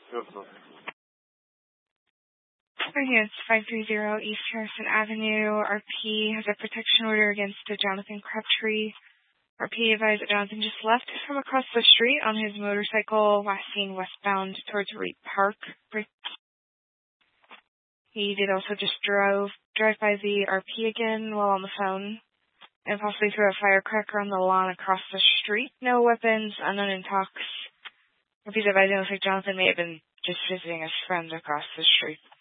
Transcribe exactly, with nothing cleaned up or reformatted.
It's five three zero East Harrison Avenue. R P has a protection order against a Jonathan Crabtree. R P advised that Jonathan just left from across the street on his motorcycle, last seen westbound towards Reed Park. He did also just drove, drive by the R P again while on the phone, and possibly threw a firecracker on the lawn across the street. No weapons, unknown in talks. R P's advising looks like Jonathan may have been just visiting his friends across the street.